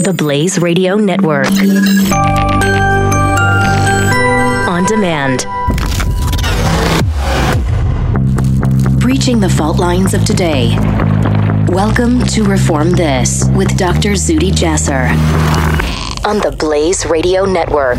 The Blaze Radio Network. On demand. Breaching the fault lines of today. Welcome to Reform This with Dr. Zuhdi Jasser on the Blaze Radio Network.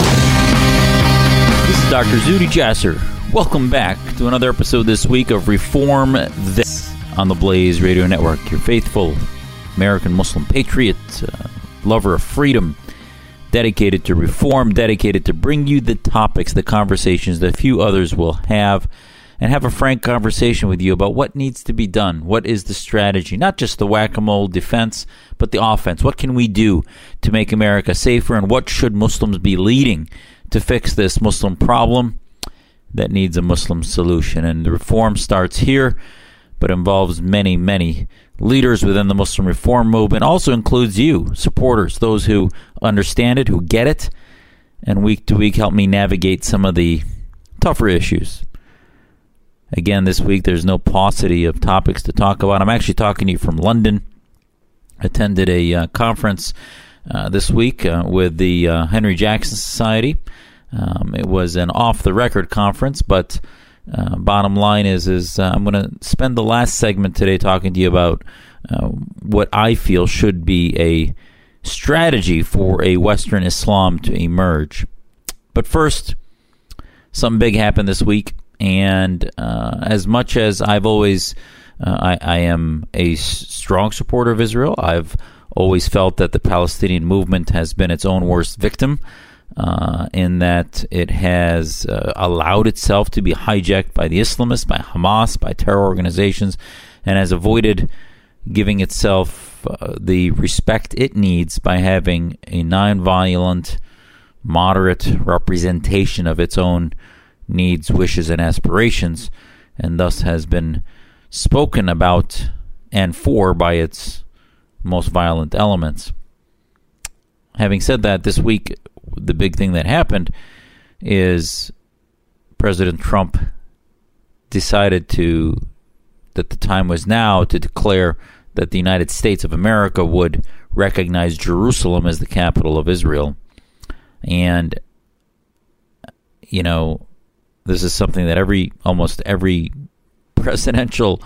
This is Dr. Zuhdi Jasser. Welcome back to another episode this week of Reform This on the Blaze Radio Network. Your faithful American Muslim patriot, lover of freedom, dedicated to reform, dedicated to bring you the topics, the conversations that few others will have, and have a frank conversation with you about what needs to be done. What is the strategy? Not just the whack-a-mole defense, but the offense. What can we do to make America safer, and what should Muslims be leading to fix this Muslim problem that needs a Muslim solution? And the reform starts here, but involves many, many leaders within the Muslim reform movement. Also includes you, supporters, those who understand it, who get it, and week to week help me navigate some of the tougher issues. Again, this week there's no paucity of topics to talk about. I'm actually talking to you from London. Attended a conference this week with the Henry Jackson Society. It was an off-the-record conference, but bottom line is I'm going to spend the last segment today talking to you about what I feel should be a strategy for a Western Islam to emerge. But first, something big happened this week. And as much as I've always, I am a strong supporter of Israel, I've always felt that the Palestinian movement has been its own worst victim, in that it has allowed itself to be hijacked by the Islamists, by Hamas, by terror organizations, and has avoided giving itself the respect it needs by having a nonviolent, moderate representation of its own needs, wishes, and aspirations, and thus has been spoken about and for by its most violent elements. Having said that, this week, the big thing that happened is President Trump decided that the time was now to declare that the United States of America would recognize Jerusalem as the capital of Israel. And, you know, this is something that almost every presidential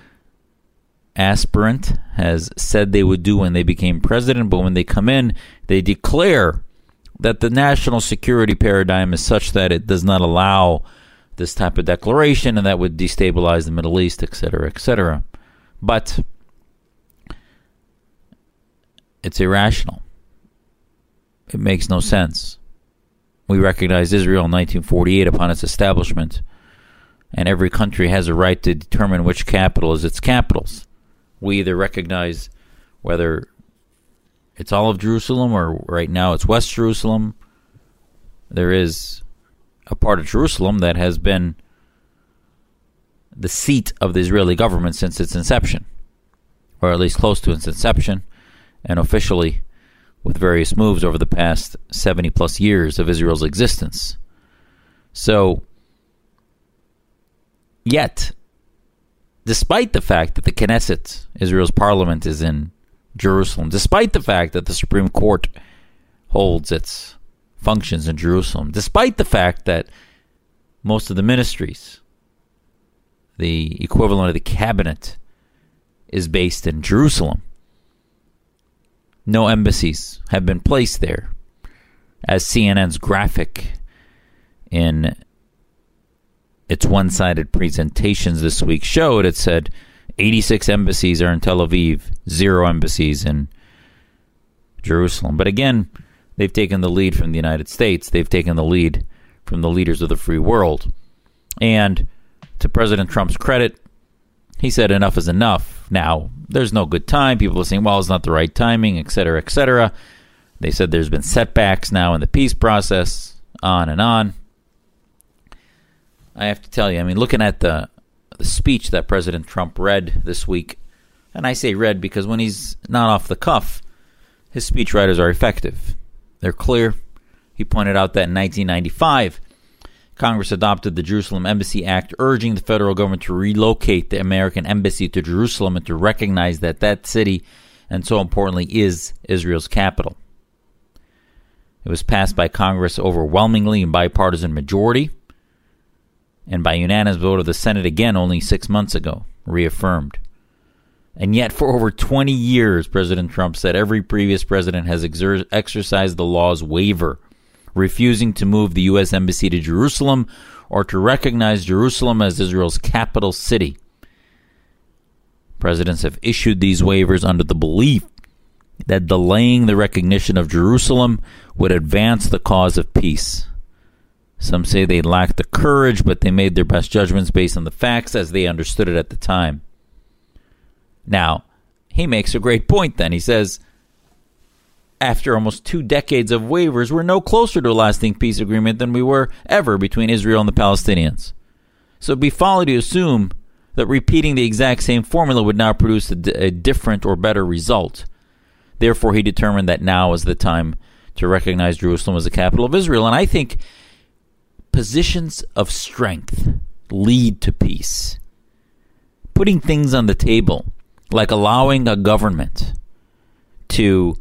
aspirant has said they would do when they became president, but when they come in, they declare that the national security paradigm is such that it does not allow this type of declaration, and that would destabilize the Middle East, etc., etc. But it's irrational. It makes no sense. We recognized Israel in 1948 upon its establishment, and every country has a right to determine which capital is its capitals. We either recognize whether it's all of Jerusalem or right now it's West Jerusalem. There is a part of Jerusalem that has been the seat of the Israeli government since its inception, or at least close to its inception, and officially with various moves over the past 70 plus years of Israel's existence. So, yet, despite the fact that the Knesset, Israel's parliament, is in Jerusalem, despite the fact that the Supreme Court holds its functions in Jerusalem, despite the fact that most of the ministries, the equivalent of the cabinet, is based in Jerusalem, no embassies have been placed there. As CNN's graphic in its one-sided presentations this week showed, it said 86 embassies are in Tel Aviv, 0 embassies in Jerusalem. But again, they've taken the lead from the United States. They've taken the lead from the leaders of the free world. And to President Trump's credit, he said enough is enough. Now, there's no good time. People are saying, well, it's not the right timing, etc., etc. They said there's been setbacks now in the peace process, on and on. I have to tell you, I mean, looking at the speech that President Trump read this week, and I say read because when he's not off the cuff, his speechwriters are effective. They're clear. He pointed out that in 1995, Congress adopted the Jerusalem Embassy Act, urging the federal government to relocate the American embassy to Jerusalem and to recognize that that city and so importantly, is Israel's capital. It was passed by Congress overwhelmingly in bipartisan majority, and by unanimous vote of the Senate again only 6 months ago, reaffirmed. And yet for over 20 years, President Trump said every previous president has exercised the law's waiver, refusing to move the U.S. Embassy to Jerusalem or to recognize Jerusalem as Israel's capital city. Presidents have issued these waivers under the belief that delaying the recognition of Jerusalem would advance the cause of peace. Some say they lacked the courage, but they made their best judgments based on the facts as they understood it at the time. Now, he makes a great point then. He says, after almost 2 decades of waivers, we're no closer to a lasting peace agreement than we were ever between Israel and the Palestinians. So it'd be folly to assume that repeating the exact same formula would now produce a different or better result. Therefore, he determined that now is the time to recognize Jerusalem as the capital of Israel. And I think positions of strength lead to peace. Putting things on the table, like allowing a government to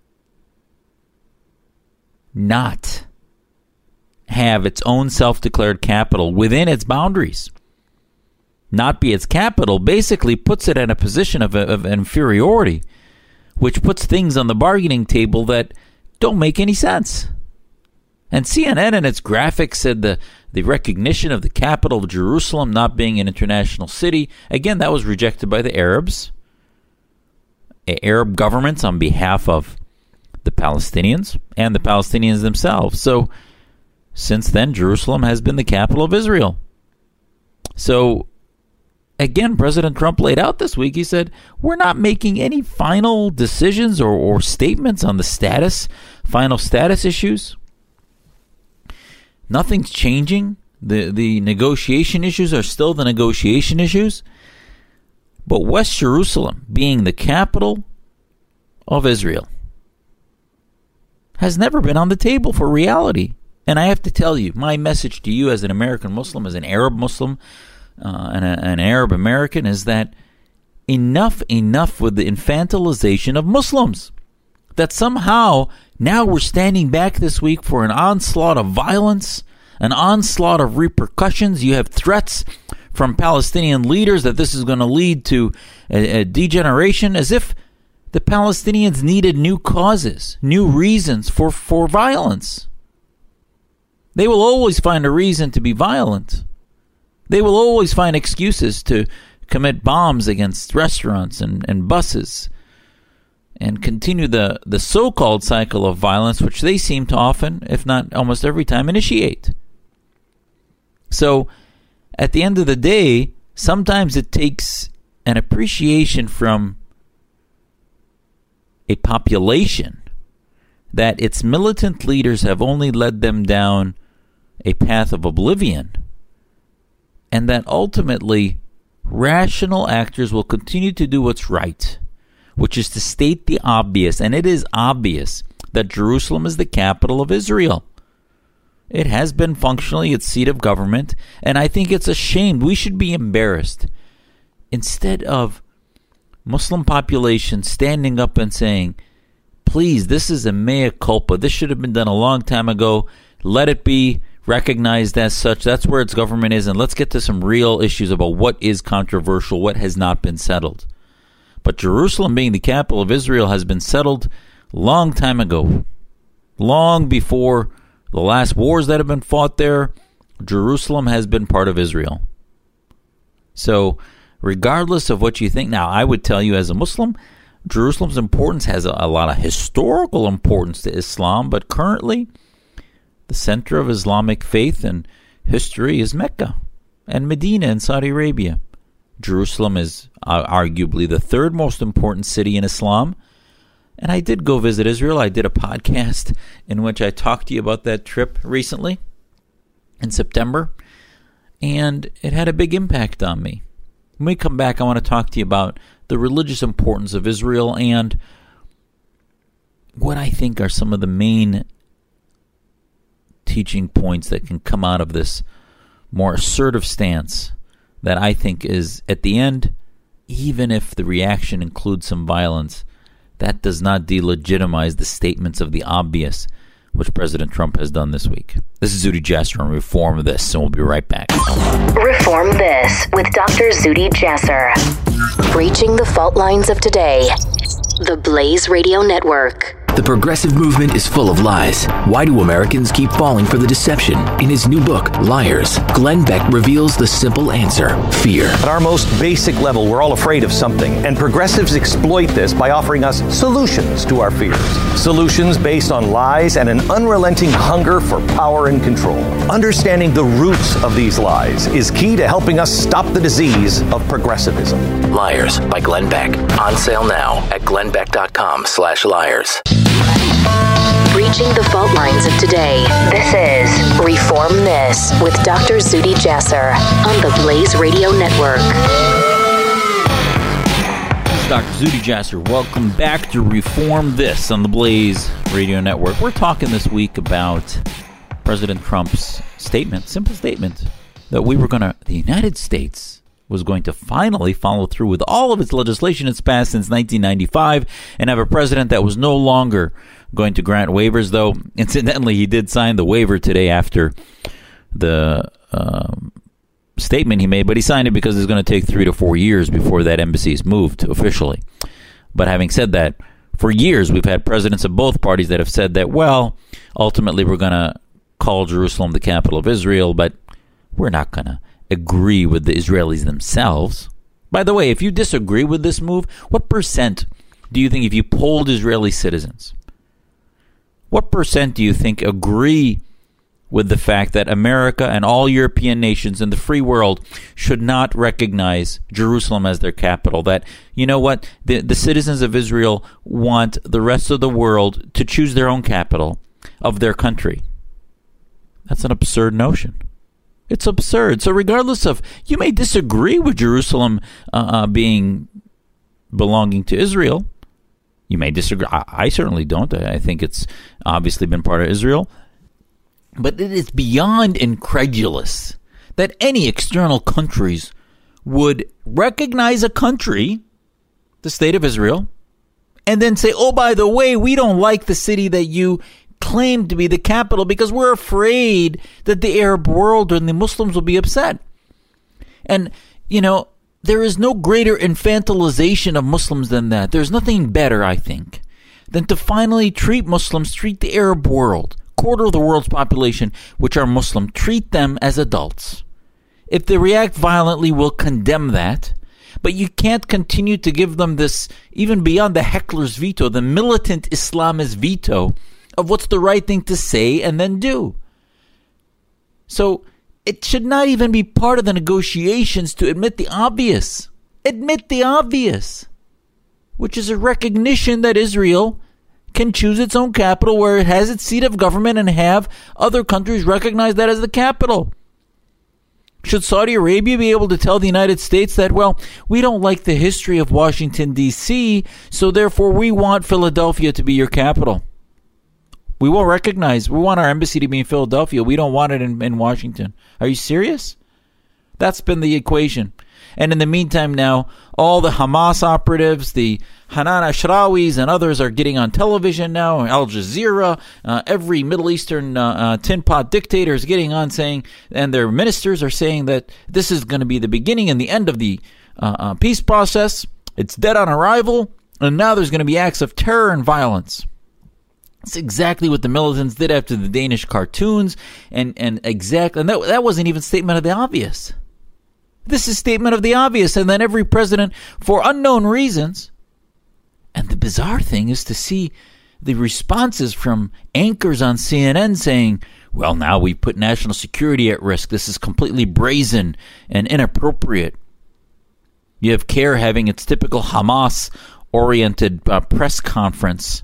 not have its own self-declared capital within its boundaries, not be its capital, basically puts it in a position of inferiority, which puts things on the bargaining table that don't make any sense. And CNN in its graphics said the recognition of the capital of Jerusalem not being an international city, again, that was rejected by the Arabs, Arab governments on behalf of the Palestinians and the Palestinians themselves. So since then, Jerusalem has been the capital of Israel. So again, President Trump laid out this week, he said, we're not making any final decisions or statements on the final status issues. Nothing's changing. The negotiation issues are still the negotiation issues. But West Jerusalem, being the capital of Israel, has never been on the table for reality. And I have to tell you, my message to you as an American Muslim, as an Arab Muslim, and an Arab American, is that enough with the infantilization of Muslims. That somehow now we're standing back this week for an onslaught of violence, an onslaught of repercussions. You have threats from Palestinian leaders that this is going to lead to a degeneration, as if the Palestinians needed new causes, new reasons for violence. They will always find a reason to be violent. They will always find excuses to commit bombs against restaurants and buses and continue the so-called cycle of violence, which they seem to often, if not almost every time, initiate. So, at the end of the day, sometimes it takes an appreciation from a population that its militant leaders have only led them down a path of oblivion, and that ultimately rational actors will continue to do what's right, which is to state the obvious. And it is obvious that Jerusalem is the capital of Israel. It has been functionally its seat of government, and I think it's a shame. We should be embarrassed. Instead of Muslim population standing up and saying, please, this is a mea culpa. This should have been done a long time ago. Let it be recognized as such. That's where its government is, and let's get to some real issues about what is controversial, what has not been settled. But Jerusalem being the capital of Israel has been settled long time ago. Long before the last wars that have been fought there, Jerusalem has been part of Israel. So, regardless of what you think, now I would tell you as a Muslim, Jerusalem's importance has a lot of historical importance to Islam, but currently the center of Islamic faith and history is Mecca and Medina in Saudi Arabia. Jerusalem is arguably the third most important city in Islam. And I did go visit Israel. I did a podcast in which I talked to you about that trip recently in September. And it had a big impact on me. When we come back, I want to talk to you about the religious importance of Israel and what I think are some of the main teaching points that can come out of this more assertive stance that I think is, at the end, even if the reaction includes some violence, that does not delegitimize the statements of the obvious, which President Trump has done this week. This is Zuhdi Jasser on Reform This, and we'll be right back. Reform This with Dr. Zuhdi Jasser. Breaching the fault lines of today. The Blaze Radio Network. The progressive movement is full of lies. Why do Americans keep falling for the deception? In his new book, Liars, Glenn Beck reveals the simple answer: fear. At our most basic level, we're all afraid of something, and progressives exploit this by offering us solutions to our fears. Solutions based on lies and an unrelenting hunger for power and control. Understanding the roots of these lies is key to helping us stop the disease of progressivism. Liars by Glenn Beck. On sale now at glennbeck.com/liars. Breaching the fault lines of today. This is Reform This with Dr. Zuhdi Jasser on the Blaze Radio Network. This is Dr. Zuhdi Jasser. Welcome back to Reform This on the Blaze Radio Network. We're talking this week about President Trump's statement, simple statement, that the United States was going to finally follow through with all of its legislation it's passed since 1995 and have a president that was no longer going to grant waivers, though incidentally he did sign the waiver today after the statement he made, but he signed it because it's going to take 3 to 4 years before that embassy is moved officially. But having said that, for years we've had presidents of both parties that have said that, well, ultimately we're going to call Jerusalem the capital of Israel, but we're not going to agree with the Israelis themselves. By the way, if you disagree with this move, what percent do you think, if you polled Israeli citizens, what percent do you think agree with the fact that America and all European nations in the free world should not recognize Jerusalem as their capital? That, you know what, the citizens of Israel want the rest of the world to choose their own capital of their country. That's an absurd notion. It's absurd. So regardless of, you may disagree with Jerusalem belonging to Israel. You may disagree. I certainly don't. I think it's obviously been part of Israel. But it is beyond incredulous that any external countries would recognize a country, the state of Israel, and then say, oh, by the way, we don't like the city that you claim to be the capital because we're afraid that the Arab world and the Muslims will be upset. And, you know, there is no greater infantilization of Muslims than that. There's nothing better, I think, than to finally treat the Arab world, quarter of the world's population, which are Muslim, treat them as adults. If they react violently, we'll condemn that. But you can't continue to give them this, even beyond the heckler's veto, the militant Islamist veto of what's the right thing to say and then do. So it should not even be part of the negotiations to admit the obvious. Admit the obvious, which is a recognition that Israel can choose its own capital where it has its seat of government and have other countries recognize that as the capital. Should Saudi Arabia be able to tell the United States that, well, we don't like the history of Washington, D.C., so therefore we want Philadelphia to be your capital? We want our embassy to be in Philadelphia. We don't want it in Washington. Are you serious? That's been the equation. And in the meantime now, all the Hamas operatives, the Hanan Ashrawis and others are getting on television now, Al Jazeera, every Middle Eastern tin pot dictator is getting on saying, and their ministers are saying that this is going to be the beginning and the end of the peace process. It's dead on arrival, and now there's going to be acts of terror and violence. That's exactly what the militants did after the Danish cartoons, and that wasn't even statement of the obvious. This is statement of the obvious, and then every president, for unknown reasons. And the bizarre thing is to see the responses from anchors on CNN saying, well, now we've put national security at risk. This is completely brazen and inappropriate. You have CAIR having its typical Hamas-oriented press conference,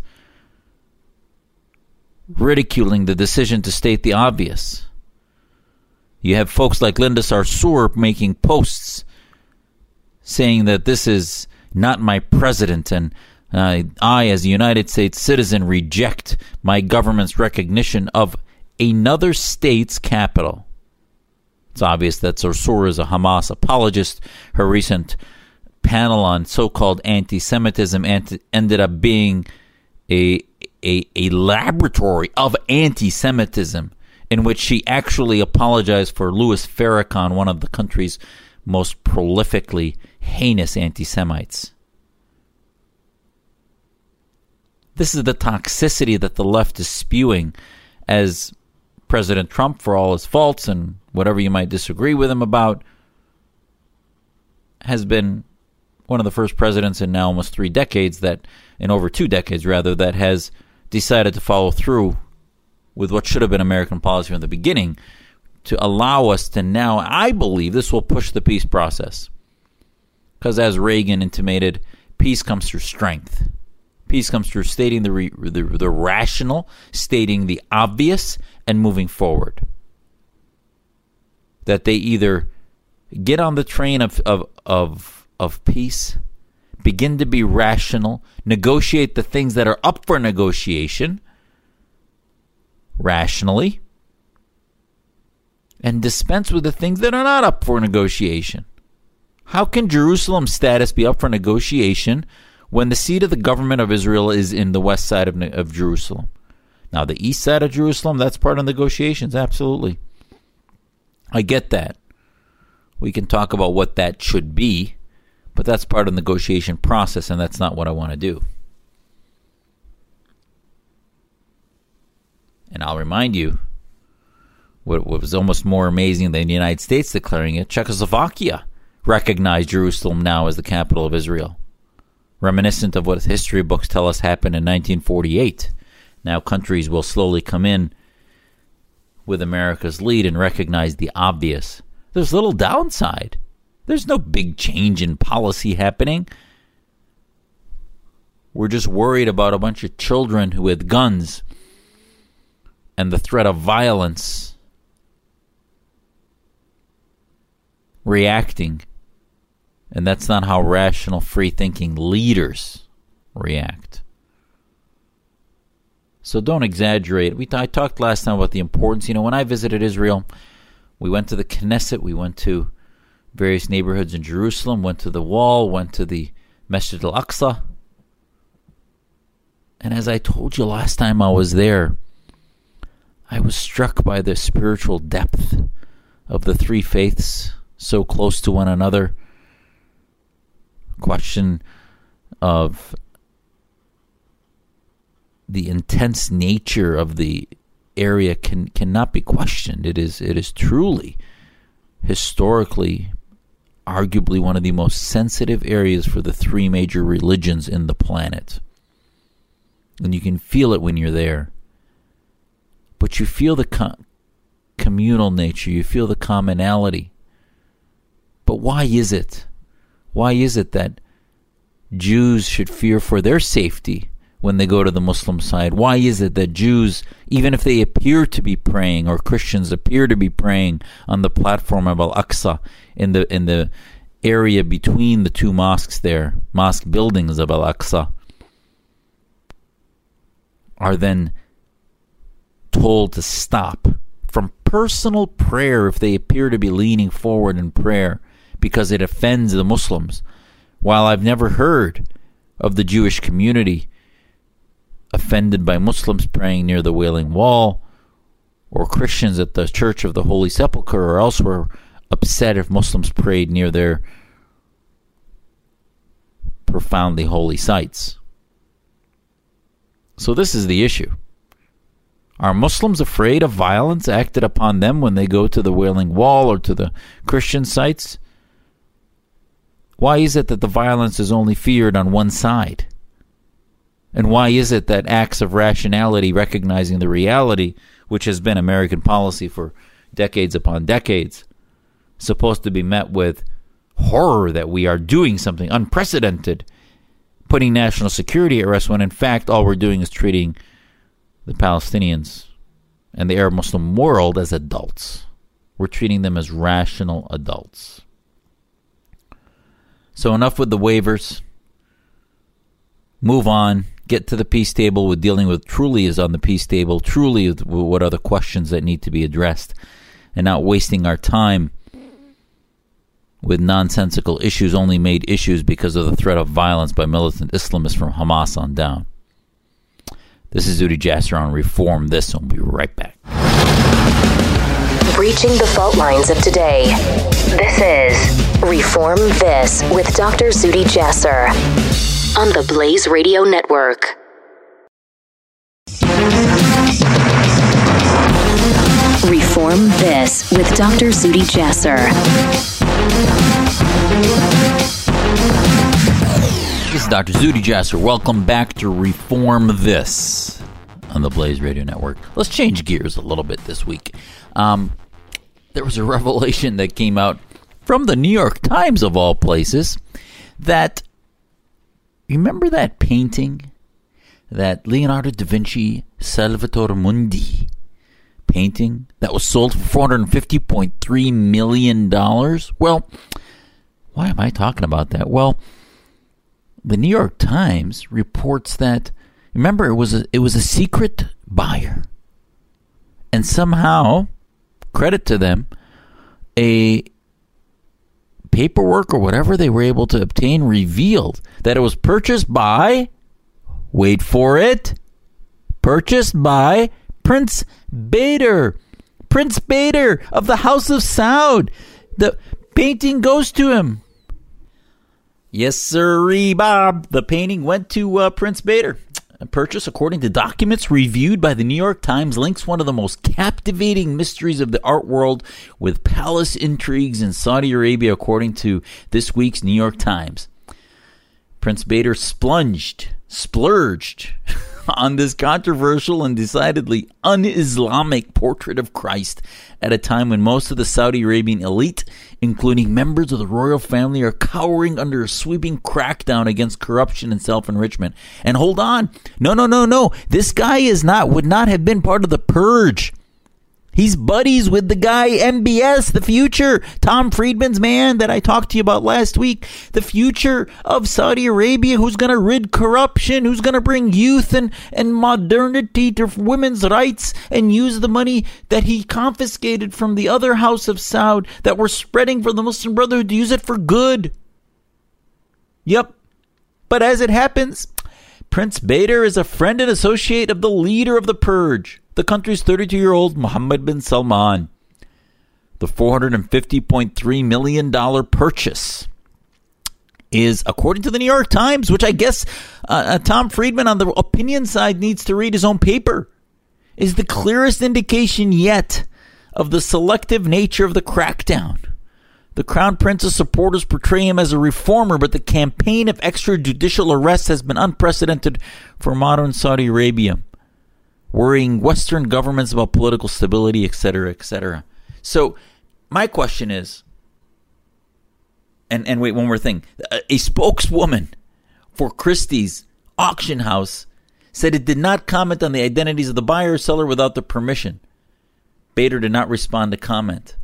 ridiculing the decision to state the obvious. You have folks like Linda Sarsour making posts saying that this is not my president, and I, as a United States citizen, reject my government's recognition of another state's capital. It's obvious that Sarsour is a Hamas apologist. Her recent panel on so-called anti-Semitism ended up being a laboratory of anti-Semitism, in which she actually apologized for Louis Farrakhan, one of the country's most prolifically heinous anti-Semites. This is the toxicity that the left is spewing, as President Trump, for all his faults and whatever you might disagree with him about, has been one of the first presidents in now almost 3 decades in over 2 decades rather, that has decided to follow through with what should have been American policy from the beginning, to allow us to now, I believe this will push the peace process. Because as Reagan intimated, peace comes through strength. Peace comes through stating the rational, stating the obvious, and moving forward. That they either get on the train of peace, begin to be rational, negotiate the things that are up for negotiation rationally, and dispense with the things that are not up for negotiation. How can Jerusalem's status be up for negotiation when the seat of the government of Israel is in the west side of Jerusalem? Now, the east side of Jerusalem, that's part of negotiations, absolutely. I get that. We can talk about what that should be, but that's part of the negotiation process, and that's not what I want to do. And I'll remind you, what was almost more amazing than the United States declaring it, Czechoslovakia recognized Jerusalem now as the capital of Israel. Reminiscent of what history books tell us happened in 1948. Now countries will slowly come in with America's lead and recognize the obvious. There's little downside. There's no big change in policy happening. We're just worried about a bunch of children with guns and the threat of violence reacting. And that's not how rational, free-thinking leaders react. So don't exaggerate. I talked last time about the importance. When I visited Israel, we went to the Knesset, we went to various neighborhoods in Jerusalem, went to the Wall, went to the Masjid al-Aqsa. And as I told you last time I was there, I was struck by the spiritual depth of the 3 faiths so close to one another. Question of the intense nature of the area cannot be questioned. It is truly, historically, arguably one of the most sensitive areas for the 3 major religions in the planet. And you can feel it when you're there. But you feel the communal nature, you feel the commonality. But why is it? Why is it that Jews should fear for their safety when they go to the Muslim side? Why is it that Jews, even if they appear to be praying, or Christians appear to be praying on the platform of Al-Aqsa, in the area between the 2 mosques there, mosque buildings of Al-Aqsa, are then told to stop from personal prayer if they appear to be leaning forward in prayer because it offends the Muslims? While I've never heard of the Jewish community offended by Muslims praying near the Wailing Wall, or Christians at the Church of the Holy Sepulchre or elsewhere upset if Muslims prayed near their profoundly holy sites. So this is the issue. Are Muslims afraid of violence acted upon them when they go to the Wailing Wall or to the Christian sites? Why is it that the violence is only feared on one side? And why is it that acts of rationality, recognizing the reality, which has been American policy for decades upon decades, supposed to be met with horror that we are doing something unprecedented, putting national security at rest, when in fact all we're doing is treating the Palestinians and the Arab Muslim world as adults. We're treating them as rational adults. So enough with the waivers. Move on. Get to the peace table with dealing with truly is on the peace table, truly what are the questions that need to be addressed, and not wasting our time with nonsensical issues only made issues because of the threat of violence by militant Islamists from Hamas on down. This is Zuhdi Jasser on Reform This, and we'll be right back. Breaching the fault lines of today. This is Reform This with Dr. Zuhdi Jasser on the Blaze Radio Network. Reform This with Dr. Zuhdi Jasser. This is Dr. Zuhdi Jasser. Welcome back to Reform This on the Blaze Radio Network. Let's change gears a little bit this week. There was a revelation that came out from the New York Times, of all places, that, remember that painting that Leonardo da Vinci Salvator Mundi painting that was sold for $450.3 million? Well, why am I talking about that? Well, the New York Times reports that, remember, it was a secret buyer. And somehow, credit to them, a paperwork or whatever they were able to obtain revealed that it was purchased by, wait for it, purchased by Prince Bader. Prince Bader of the House of Saud. The painting goes to him. Yes, sirree, Bob. The painting went to Prince Bader. A purchase, according to documents reviewed by the New York Times, links one of the most captivating mysteries of the art world with palace intrigues in Saudi Arabia, according to this week's New York Times. Prince Bader splurged on this controversial and decidedly un-Islamic portrait of Christ at a time when most of the Saudi Arabian elite, including members of the royal family, are cowering under a sweeping crackdown against corruption and self-enrichment. And hold on, no. This guy would not have been part of the purge. He's buddies with the guy MBS, the future, Tom Friedman's man that I talked to you about last week. The future of Saudi Arabia, who's going to rid corruption, who's going to bring youth and modernity to women's rights and use the money that he confiscated from the other House of Saud that we're spreading for the Muslim Brotherhood to use it for good. Yep. But as it happens, Prince Bader is a friend and associate of the leader of the purge, the country's 32-year-old Mohammed bin Salman. The $450.3 million purchase is, according to the New York Times, which I guess Tom Friedman on the opinion side needs to read his own paper, is the clearest indication yet of the selective nature of the crackdown. The Crown Prince's supporters portray him as a reformer, but the campaign of extrajudicial arrests has been unprecedented for modern Saudi Arabia, worrying Western governments about political stability, etc., etc. So my question is, and wait, one more thing. A spokeswoman for Christie's auction house said it did not comment on the identities of the buyer or seller without the permission. Bader did not respond to comment.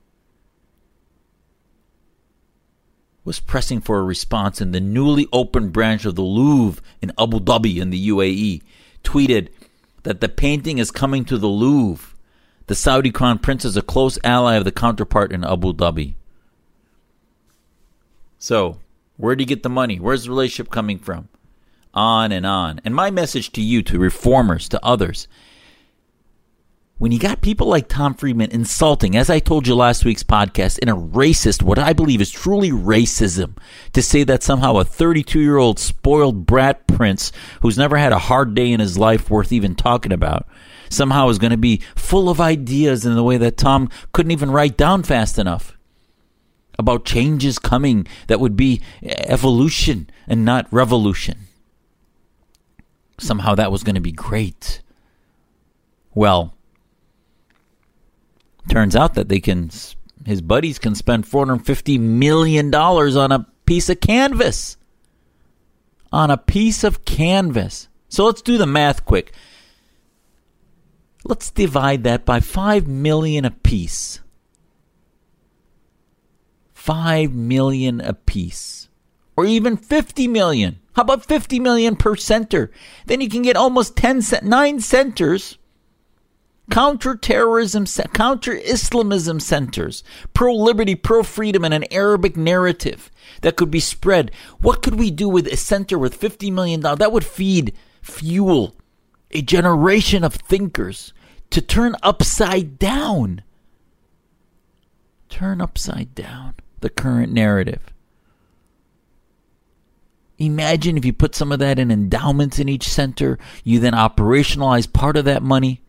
Was pressing for a response, in the newly opened branch of the Louvre in Abu Dhabi in the UAE tweeted that the painting is coming to the Louvre. The Saudi Crown Prince is a close ally of the counterpart in Abu Dhabi. So, where do you get the money? Where's the relationship coming from? On and on. And my message to you, to reformers, to others, when you got people like Tom Friedman insulting, as I told you last week's podcast, in a racist, what I believe is truly racism, to say that somehow a 32-year-old spoiled brat prince who's never had a hard day in his life worth even talking about somehow is going to be full of ideas in the way that Tom couldn't even write down fast enough about changes coming that would be evolution and not revolution. Somehow that was going to be great. Well, turns out that his buddies can spend $450 million on a piece of canvas. On a piece of canvas. So let's do the math quick. Let's divide that by 5 million apiece. 5 million apiece. Or even 50 million. How about 50 million per center? Then you can get almost 9 centers counter-terrorism, counter-Islamism centers, pro-liberty, pro-freedom, and an Arabic narrative that could be spread. What could we do with a center with $50 million? That would fuel a generation of thinkers to turn upside down the current narrative. Imagine if you put some of that in endowments in each center, you then operationalize part of that money,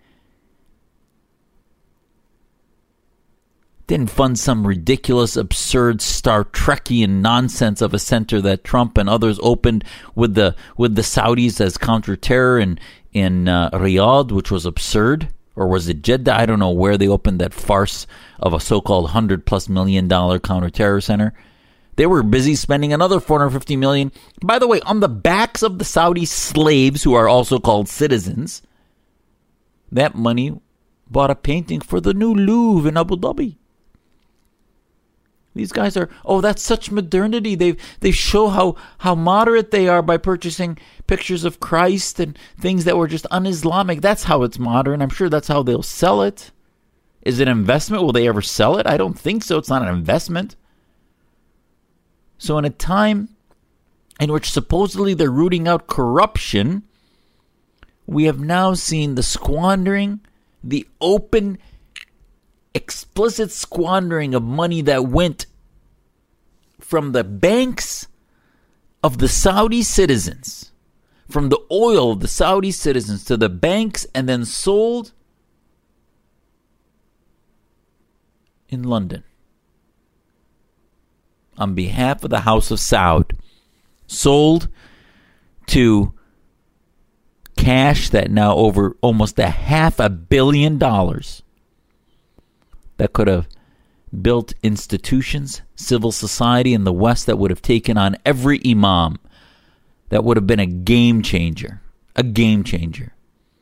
didn't fund some ridiculous, absurd, Star Trekian nonsense of a center that Trump and others opened with the Saudis as counter-terror in Riyadh, which was absurd. Or was it Jeddah? I don't know where they opened that farce of a so-called $100+ million counter-terror center. They were busy spending another $450 million, by the way, on the backs of the Saudi slaves who are also called citizens. That money bought a painting for the new Louvre in Abu Dhabi. These guys are, that's such modernity. They show how moderate they are by purchasing pictures of Christ and things that were just un-Islamic. That's how it's modern. I'm sure that's how they'll sell it. Is it an investment? Will they ever sell it? I don't think so. It's not an investment. So in a time in which supposedly they're rooting out corruption, we have now seen the squandering, the open, explicit squandering of money that went from the banks of the Saudi citizens, from the oil of the Saudi citizens to the banks, and then sold in London on behalf of the House of Saud, sold to cash that now over almost $500 million that could have built institutions, civil society in the West that would have taken on every imam. That would have been a game changer. A game changer.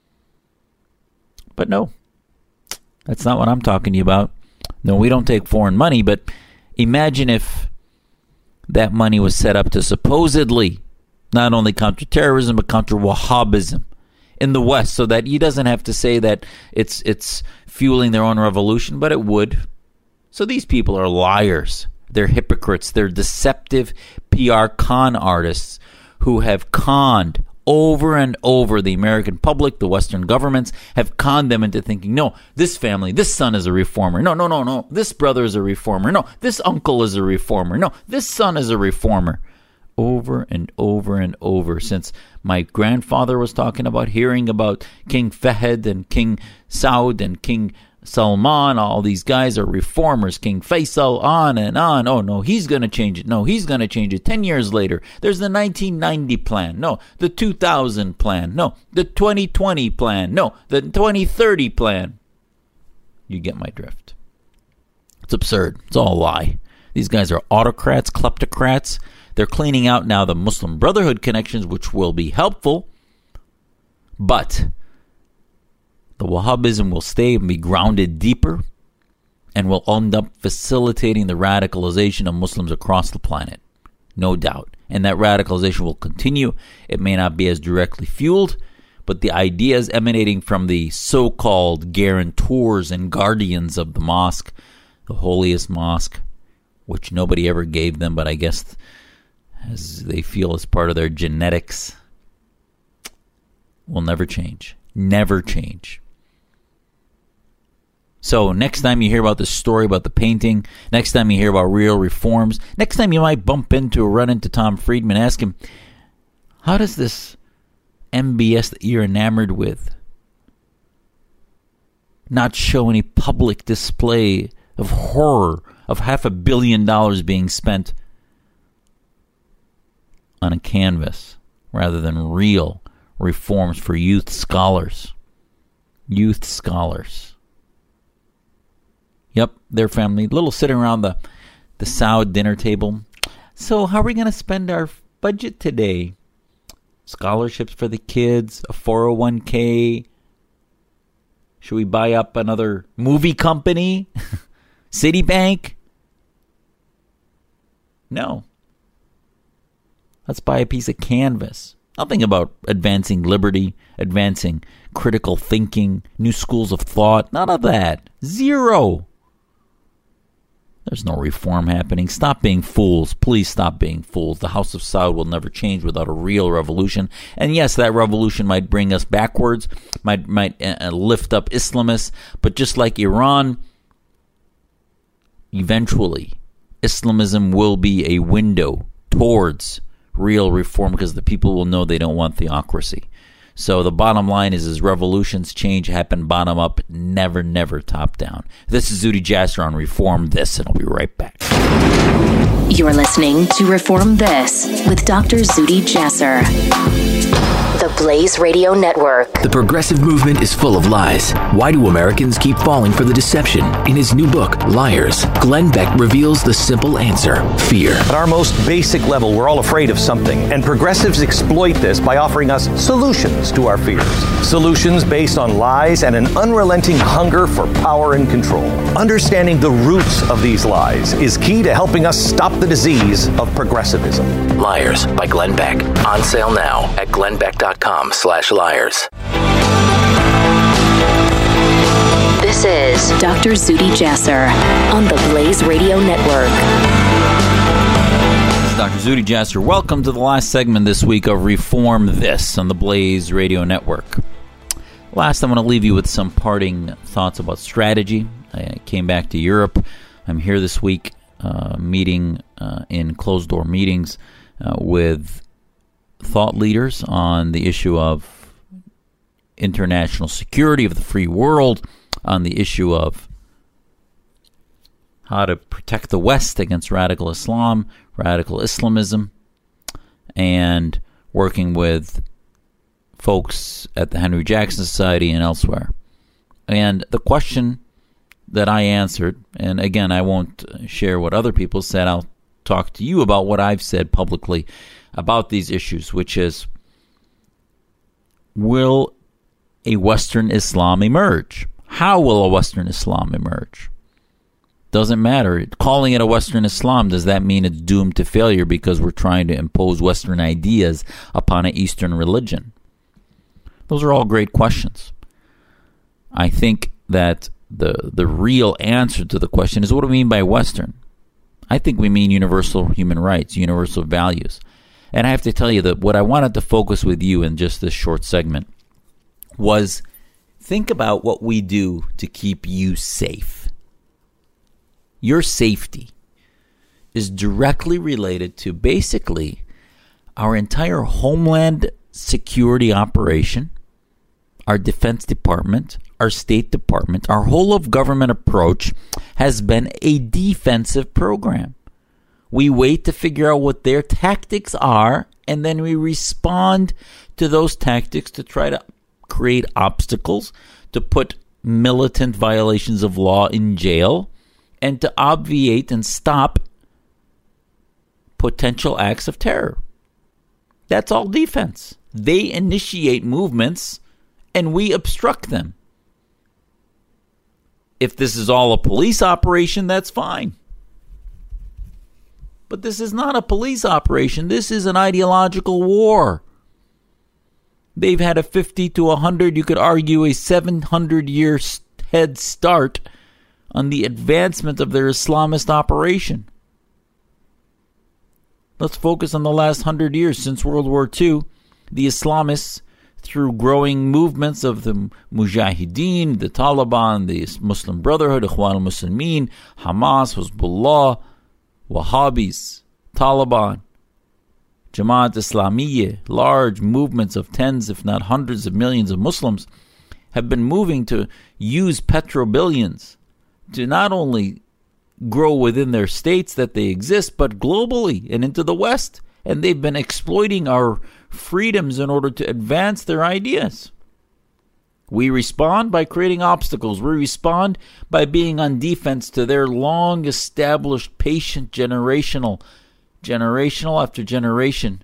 But no, that's not what I'm talking to you about. No, we don't take foreign money, but imagine if that money was set up to supposedly not only counter-terrorism, but counter-Wahhabism in the West, so that he doesn't have to say that it's fueling their own revolution, but it would. So these people are liars. They're hypocrites. They're deceptive PR con artists who have conned over and over the American public. The Western governments have conned them into thinking, no, this family, this son is a reformer. No. This brother is a reformer. No, this uncle is a reformer. No, this son is a reformer. Over and over and over, since my grandfather was talking about hearing about King Fahd and King Saud and King Salman. All these guys are reformers. King Faisal, on and on. Oh, no, he's going to change it. No, he's going to change it. 10 years later, there's the 1990 plan. No, the 2000 plan. No, the 2020 plan. No, the 2030 plan. You get my drift. It's absurd. It's all a lie. These guys are autocrats, kleptocrats. They're cleaning out now the Muslim Brotherhood connections, which will be helpful. But the Wahhabism will stay and be grounded deeper and will end up facilitating the radicalization of Muslims across the planet. No doubt. And that radicalization will continue. It may not be as directly fueled, but the ideas emanating from the so-called guarantors and guardians of the mosque, the holiest mosque, which nobody ever gave them, but I guess as they feel as part of their genetics, will never change. Never change. So next time you hear about this story about the painting, next time you hear about real reforms, next time you might run into Tom Friedman, ask him, how does this MBS that you're enamored with not show any public display of horror of $500 million being spent on a canvas rather than real reforms for youth scholars? Youth scholars. Yep, their family, little sitting around the Saud dinner table. So how are we going to spend our budget today? Scholarships for the kids, a 401k. Should we buy up another movie company? Citibank? No. Let's buy a piece of canvas. Nothing about advancing liberty, advancing critical thinking, new schools of thought. None of that. Zero. There's no reform happening. Stop being fools. Please stop being fools. The House of Saud will never change without a real revolution. And yes, that revolution might bring us backwards, might lift up Islamists. But just like Iran, eventually, Islamism will be a window towards real reform because the people will know they don't want theocracy. So the bottom line is revolutions change happen bottom up, never top down. This is Zuhdi Jasser on Reform This, and I'll be right back. You're listening to Reform This with Dr. Zuhdi Jasser. The Blaze Radio Network. The progressive movement is full of lies. Why do Americans keep falling for the deception? In his new book, Liars, Glenn Beck reveals the simple answer: fear. At our most basic level, we're all afraid of something, and progressives exploit this by offering us solutions to our fears. Solutions based on lies and an unrelenting hunger for power and control. Understanding the roots of these lies is key to helping us stop the disease of progressivism. Liars by Glenn Beck. On sale now at glennbeck.com/liars. This is Dr. Zuhdi Jasser on the Blaze Radio Network. This is Dr. Zuhdi Jasser. Welcome to the last segment this week of Reform This on the Blaze Radio Network. Last, I'm going to leave you with some parting thoughts about strategy. I came back to Europe. I'm here this week meeting in closed-door meetings with thought leaders on the issue of international security of the free world, on the issue of how to protect the West against radical Islam, radical Islamism, and working with folks at the Henry Jackson Society and elsewhere. And the question that I answered, and again, I won't share what other people said, I'll talk to you about what I've said publicly about these issues, which is, will a Western Islam emerge? How will a Western Islam emerge? Doesn't matter. Calling it a Western Islam, does that mean it's doomed to failure because we're trying to impose Western ideas upon an Eastern religion? Those are all great questions. I think that the real answer to the question is, what do we mean by Western? I think we mean universal human rights, universal values. And I have to tell you that what I wanted to focus with you in just this short segment was, think about what we do to keep you safe. Your safety is directly related to basically our entire homeland security operation, our Defense Department, our State Department, our whole of government approach has been a defensive program. We wait to figure out what their tactics are, and then we respond to those tactics to try to create obstacles, to put militant violations of law in jail, and to obviate and stop potential acts of terror. That's all defense. They initiate movements, and we obstruct them. If this is all a police operation, that's fine. But this is not a police operation. This is an ideological war. They've had a 50 to 100, you could argue a 700-year head start on the advancement of their Islamist operation. Let's focus on the last 100 years. Since World War II, the Islamists, through growing movements of the Mujahideen, the Taliban, the Muslim Brotherhood, Ikhwan al-Muslimin, Hamas, Hezbollah, Wahhabis, Taliban, Jamaat Islamiyya, large movements of tens, if not hundreds of millions of Muslims, have been moving to use petrobillions to not only grow within their states that they exist, but globally and into the West. And they've been exploiting our freedoms in order to advance their ideas. We respond by creating obstacles. We respond by being on defense to their long-established, patient, generational after generation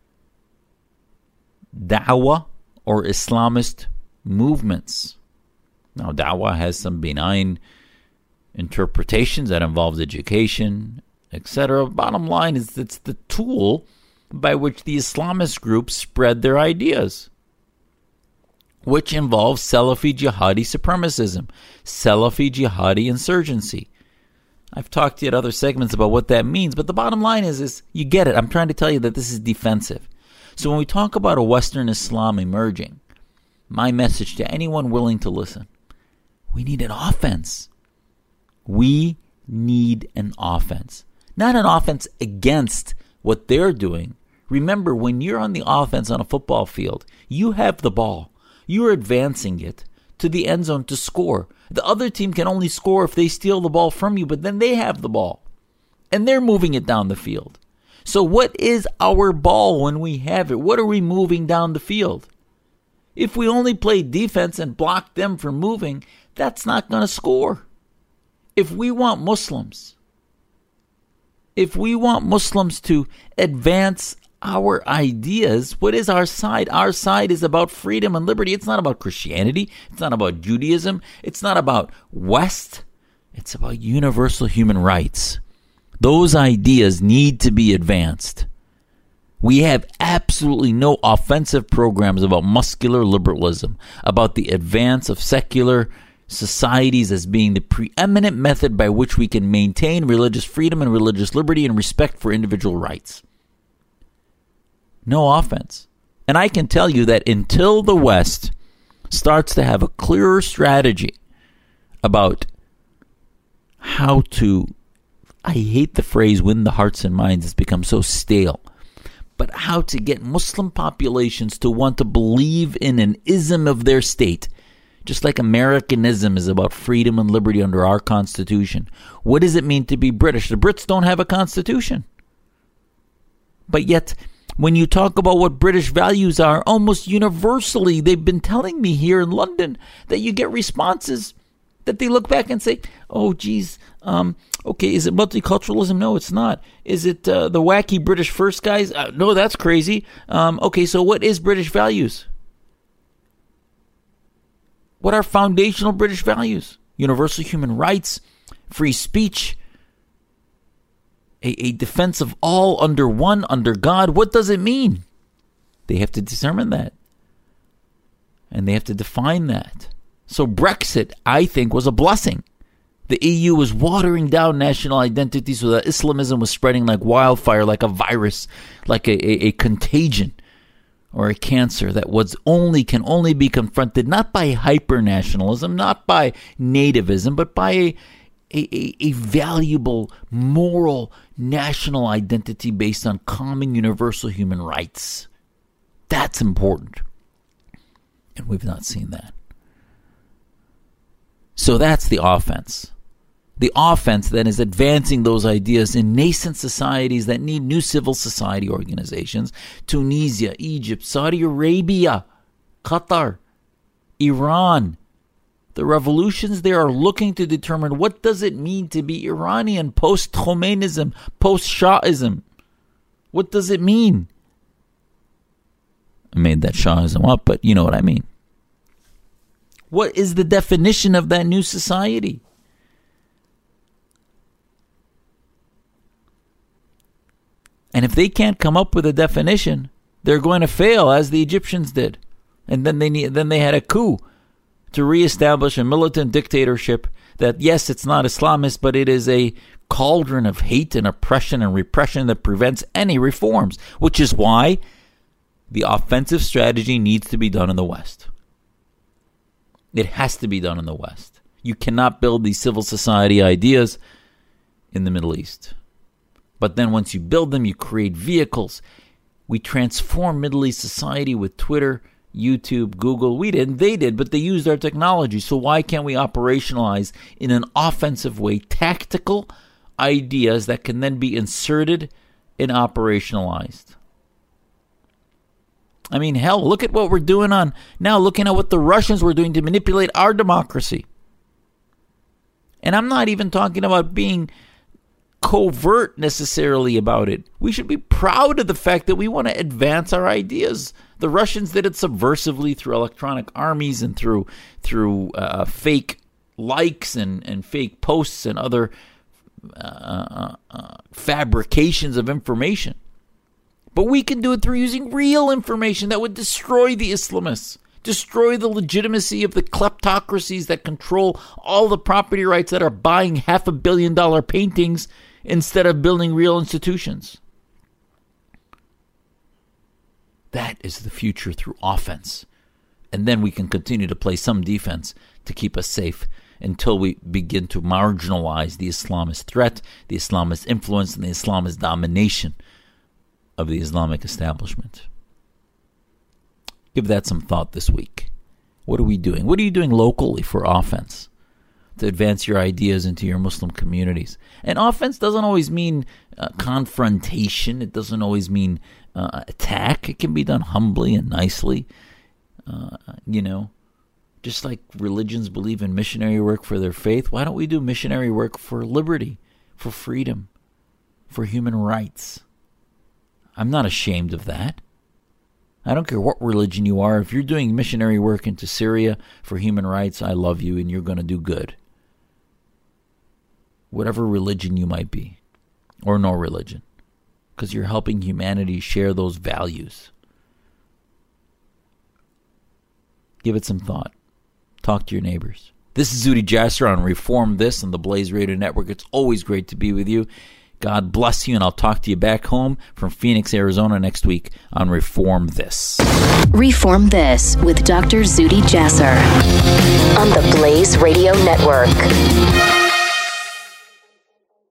da'wah or Islamist movements. Now, da'wah has some benign interpretations that involves education, etc. Bottom line is, it's the tool by which the Islamist groups spread their ideas. which involves Salafi jihadi supremacism, Salafi jihadi insurgency. I've talked to you at other segments about what that means, but the bottom line is you get it. I'm trying to tell you that this is defensive. So when we talk about a Western Islam emerging, my message to anyone willing to listen, we need an offense. We need an offense. Not an offense against what they're doing. Remember, when you're on the offense on a football field, you have the ball. You're advancing it to the end zone to score. The other team can only score if they steal the ball from you, but then they have the ball. And they're moving it down the field. So what is our ball when we have it? What are we moving down the field? If we only play defense and block them from moving, that's not going to score. If we want Muslims to advance our ideas, what is our side? Our side is about freedom and liberty. It's not about Christianity. It's not about Judaism. It's not about West. It's about universal human rights. Those ideas need to be advanced. We have absolutely no offensive programs about muscular liberalism, about the advance of secular societies as being the preeminent method by which we can maintain religious freedom and religious liberty and respect for individual rights. No offense. And I can tell you that until the West starts to have a clearer strategy about how to, I hate the phrase win the hearts and minds, it's become so stale, but how to get Muslim populations to want to believe in an ism of their state, just like Americanism is about freedom and liberty under our Constitution. What does it mean to be British? The Brits don't have a Constitution. But yet, when you talk about what British values are, almost universally, they've been telling me here in London that you get responses that they look back and say, oh, geez, okay, is it multiculturalism? No, it's not. Is it the wacky British first guys? No, that's crazy. Okay, so what is British values? What are foundational British values? Universal human rights, free speech, a defense of all under one, under God. What does it mean? They have to determine that. And they have to define that. So Brexit, I think, was a blessing. The EU was watering down national identity so that Islamism was spreading like wildfire, like a virus, like a contagion or a cancer that can only be confronted not by hyper-nationalism, not by nativism, but by a valuable, moral, national identity based on common universal human rights. That's important. And we've not seen that. So that's the offense. The offense then is advancing those ideas in nascent societies that need new civil society organizations. Tunisia, Egypt, Saudi Arabia, Qatar, Iran. The revolutions there are looking to determine what does it mean to be Iranian post-Khomeinism, post-Shahism. What does it mean? I made that Shahism up, but you know what I mean. What is the definition of that new society? And if they can't come up with a definition, they're going to fail, as the Egyptians did. And then they had a coup to reestablish a militant dictatorship that, yes, it's not Islamist, but it is a cauldron of hate and oppression and repression that prevents any reforms, which is why the offensive strategy needs to be done in the West. It has to be done in the West. You cannot build these civil society ideas in the Middle East. But then once you build them, you create vehicles. We transform Middle East society with Twitter, YouTube, Google. We didn't, they did, but they used our technology. So why can't we operationalize in an offensive way tactical ideas that can then be inserted and operationalized? I mean, hell, look at what we're doing looking at what the Russians were doing to manipulate our democracy. And I'm not even talking about being covert necessarily about it. We should be proud of the fact that we want to advance our ideas. The Russians did it subversively through electronic armies and through fake likes and fake posts and other fabrications of information. But we can do it through using real information that would destroy the Islamists, Destroy the legitimacy of the kleptocracies that control all the property rights that are buying $500 million paintings instead of building real institutions. That is the future through offense. And then we can continue to play some defense to keep us safe until we begin to marginalize the Islamist threat, the Islamist influence, and the Islamist domination of the Islamic establishment. Give that some thought this week. What are we doing? What are you doing locally for offense to advance your ideas into your Muslim communities? And offense doesn't always mean confrontation. It doesn't always mean attack. It can be done humbly and nicely. Just like religions believe in missionary work for their faith, why don't we do missionary work for liberty, for freedom, for human rights? I'm not ashamed of that. I don't care what religion you are. If you're doing missionary work into Syria for human rights, I love you and you're going to do good. Whatever religion you might be, or no religion, because you're helping humanity share those values. Give it some thought. Talk to your neighbors. This is Zuhdi Jasser on Reform This on the Blaze Radio Network. It's always great to be with you. God bless you, and I'll talk to you back home from Phoenix, Arizona next week on Reform This. Reform This with Dr. Zuhdi Jasser on the Blaze Radio Network.